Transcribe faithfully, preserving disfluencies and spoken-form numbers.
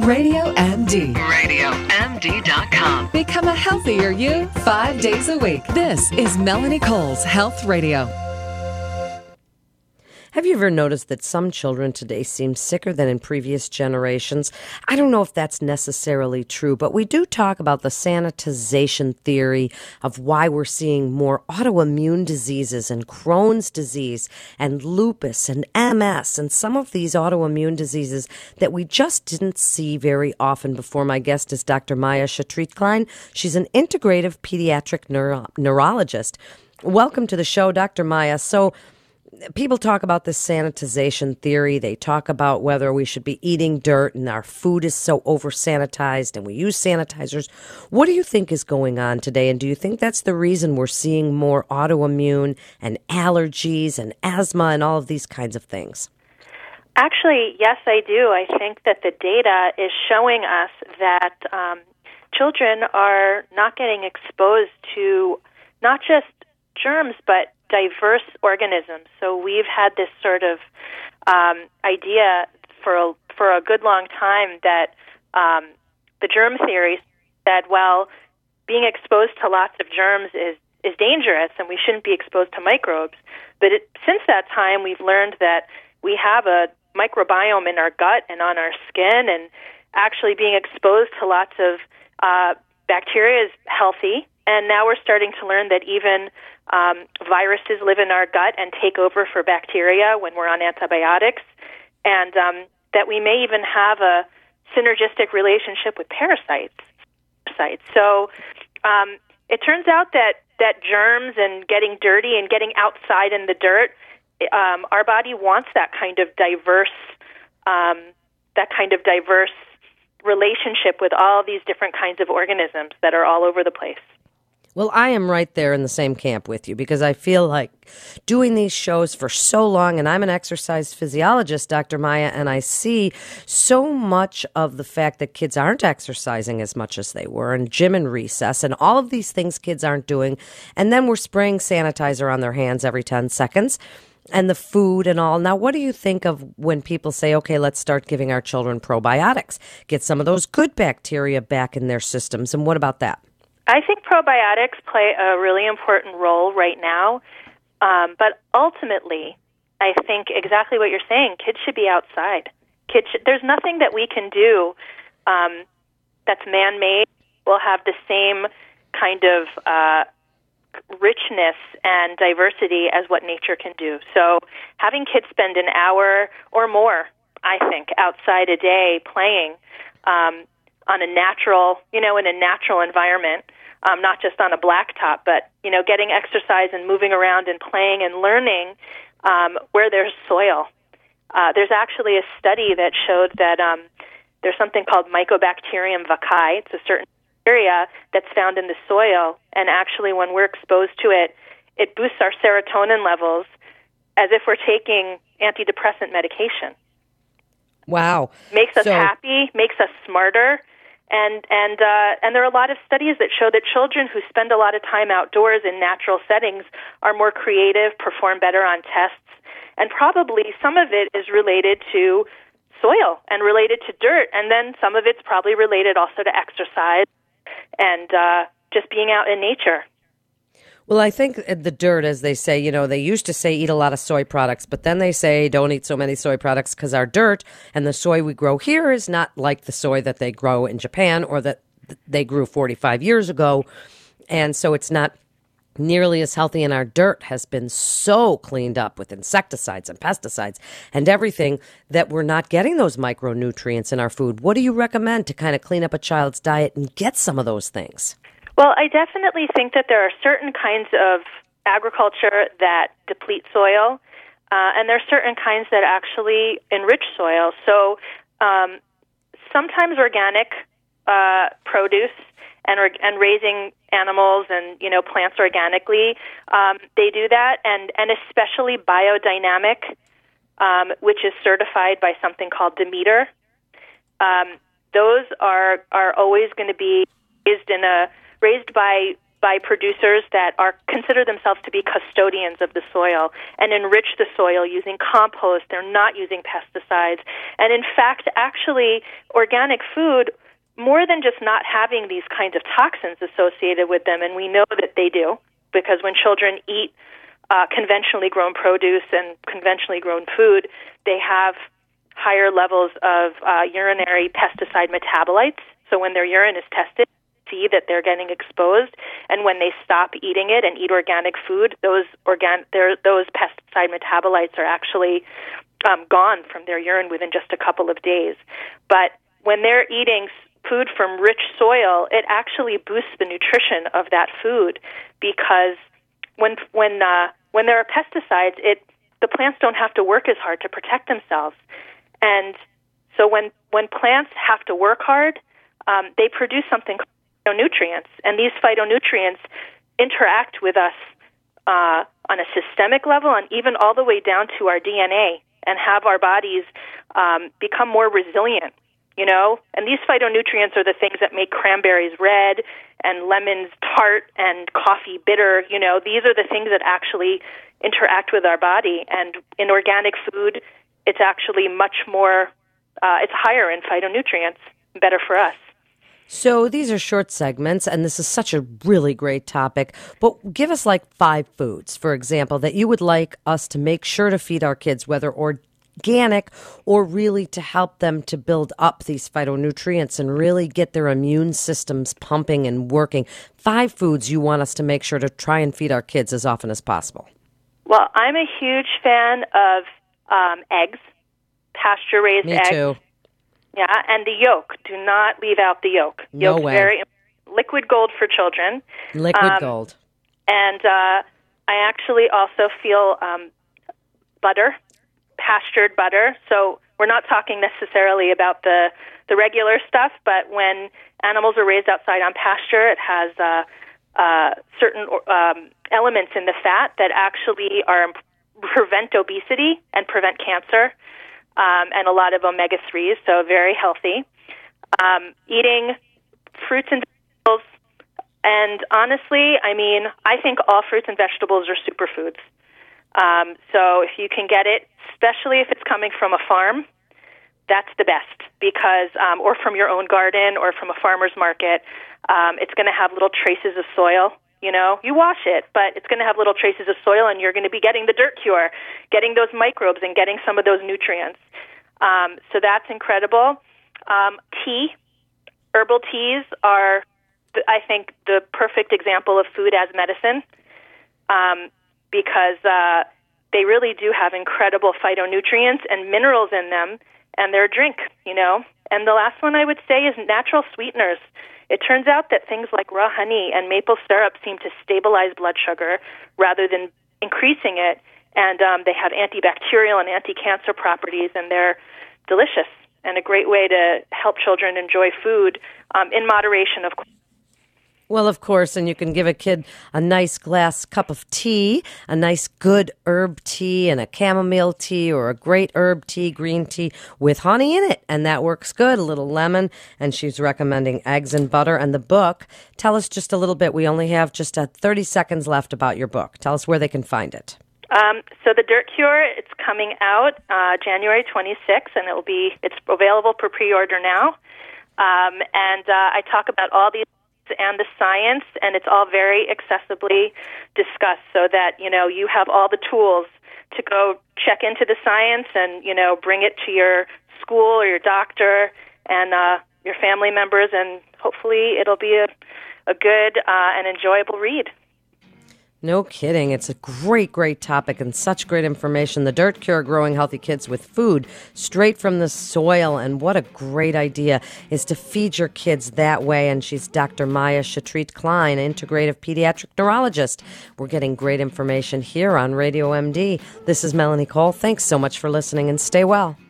Radio M D. radio M D dot com. Become a healthier you five days a week. This is Melanie Cole's Health Radio. Have you ever noticed that some children today seem sicker than in previous generations? I don't know if that's necessarily true, but we do talk about the sanitization theory of why we're seeing more autoimmune diseases and Crohn's disease and lupus and M S and some of these autoimmune diseases that we just didn't see very often before. My guest is Doctor Maya Shatrit-Klein. She's an integrative pediatric neuro- neurologist. Welcome to the show, Doctor Maya. So, people talk about this sanitization theory. They talk about whether we should be eating dirt and our food is so over-sanitized and we use sanitizers. What do you think is going on today? And do you think that's the reason we're seeing more autoimmune and allergies and asthma and all of these kinds of things? Actually, yes, I do. I think that the data is showing us that um, children are not getting exposed to not just germs, but diverse organisms. So we've had this sort of um, idea for a, for a good long time that um, the germ theory said, well, being exposed to lots of germs is, is dangerous and we shouldn't be exposed to microbes. But it, since that time, we've learned that we have a microbiome in our gut and on our skin, and actually being exposed to lots of uh, bacteria is healthy. And now we're starting to learn that even um, viruses live in our gut and take over for bacteria when we're on antibiotics, and um, that we may even have a synergistic relationship with parasites. So um, it turns out that, that germs and getting dirty and getting outside in the dirt, um, our body wants that kind of diverse, um, that kind of diverse relationship with all these different kinds of organisms that are all over the place. Well, I am right there in the same camp with you because I feel like doing these shows for so long, and I'm an exercise physiologist, Doctor Maya, and I see so much of the fact that kids aren't exercising as much as they were, and gym and recess, and all of these things kids aren't doing, and then we're spraying sanitizer on their hands every ten seconds, and the food and all. Now, what do you think of when people say, okay, let's start giving our children probiotics, get some of those good bacteria back in their systems, and what about that? I think probiotics play a really important role right now, um, but ultimately, I think exactly what you're saying. Kids should be outside. Kids, should, there's nothing that we can do um, that's man-made will have the same kind of uh, richness and diversity as what nature can do. So, having kids spend an hour or more, I think, outside a day playing um, on a natural, you know, in a natural environment. Um, not just on a blacktop, but, you know, getting exercise and moving around and playing and learning um, where there's soil. Uh, there's actually a study that showed that um, there's something called Mycobacterium vaccae. It's a certain bacteria that's found in the soil, and actually when we're exposed to it, it boosts our serotonin levels as if we're taking antidepressant medication. Wow. Makes us so- happy, makes us smarter. And and uh, and there are a lot of studies that show that children who spend a lot of time outdoors in natural settings are more creative, perform better on tests, and probably some of it is related to soil and related to dirt, and then some of it's probably related also to exercise and uh, just being out in nature. Well, I think the dirt, as they say, you know, they used to say eat a lot of soy products, but then they say don't eat so many soy products because our dirt and the soy we grow here is not like the soy that they grow in Japan or that they grew forty-five years ago. And so it's not nearly as healthy, and our dirt has been so cleaned up with insecticides and pesticides and everything that we're not getting those micronutrients in our food. What do you recommend to kind of clean up a child's diet and get some of those things? Well, I definitely think that there are certain kinds of agriculture that deplete soil, uh, and there are certain kinds that actually enrich soil. So um, sometimes organic uh, produce and and raising animals and, you know, plants organically, um, they do that, and, and especially biodynamic, um, which is certified by something called Demeter. Um, those are are always going to be raised in a raised by by producers that are consider themselves to be custodians of the soil and enrich the soil using compost. They're not using pesticides. And in fact, actually, organic food, more than just not having these kinds of toxins associated with them, and we know that they do, because when children eat uh, conventionally grown produce and conventionally grown food, they have higher levels of uh, urinary pesticide metabolites. So when their urine is tested, see that they're getting exposed, and when they stop eating it and eat organic food, those organ those pesticide metabolites are actually um, gone from their urine within just a couple of days. But when they're eating food from rich soil, it actually boosts the nutrition of that food, because when when uh, when there are pesticides, it the plants don't have to work as hard to protect themselves, and so when when plants have to work hard, um, they produce something called phytonutrients, and these phytonutrients interact with us uh, on a systemic level and even all the way down to our D N A, and have our bodies um, become more resilient. You know, and these phytonutrients are the things that make cranberries red and lemons tart and coffee bitter. You know, these are the things that actually interact with our body. And in organic food, it's actually much more, uh, it's higher in phytonutrients, better for us. So these are short segments, and this is such a really great topic. But give us like five foods, for example, that you would like us to make sure to feed our kids, whether or organic or really to help them to build up these phytonutrients and really get their immune systems pumping and working. Five foods you want us to make sure to try and feed our kids as often as possible. Well, I'm a huge fan of um, eggs, pasture-raised Me eggs. Me too. Yeah, and the yolk. Do not leave out the yolk. No Yolk's way. Very liquid gold for children. Liquid um, gold. And uh, I actually also feel um, butter. Pastured butter. So we're not talking necessarily about the, the regular stuff, but when animals are raised outside on pasture, it has uh, uh, certain um, elements in the fat that actually are prevent obesity and prevent cancer, um, and a lot of omega threes, so very healthy. Um, eating fruits and vegetables, and honestly, I mean, I think all fruits and vegetables are superfoods. Um, so if you can get it, especially if it's coming from a farm, that's the best, because um, or from your own garden or from a farmer's market, um, it's going to have little traces of soil. You know, you wash it, but it's going to have little traces of soil, and you're going to be getting the dirt cure, getting those microbes and getting some of those nutrients. Um, so that's incredible. Um, tea, herbal teas are, I think, the perfect example of food as medicine. Um, because uh, they really do have incredible phytonutrients and minerals in them, and they're a drink, you know. And the last one I would say is natural sweeteners. It turns out that things like raw honey and maple syrup seem to stabilize blood sugar rather than increasing it, and um, they have antibacterial and anti-cancer properties, and they're delicious and a great way to help children enjoy food um, in moderation, of course. Well, of course, and you can give a kid a nice glass cup of tea, a nice good herb tea and a chamomile tea or a great herb tea, green tea with honey in it, and that works good, a little lemon, and she's recommending eggs and butter. And the book, tell us just a little bit. We only have just uh, thirty seconds left about your book. Tell us where they can find it. Um, so the Dirt Cure, it's coming out uh, January twenty-sixth, and it will be it's available for pre-order now. Um, and uh, I talk about all these and the science, and it's all very accessibly discussed, so that you know you have all the tools to go check into the science and you know bring it to your school or your doctor and uh, your family members, and hopefully it'll be a, a good uh, and enjoyable read. No kidding. It's a great, great topic and such great information. The Dirt Cure, Growing Healthy Kids with Food Straight from the Soil. And what a great idea is to feed your kids that way. And she's Doctor Maya Shatrit Klein, integrative pediatric neurologist. We're getting great information here on Radio M D. This is Melanie Cole. Thanks so much for listening, and stay well.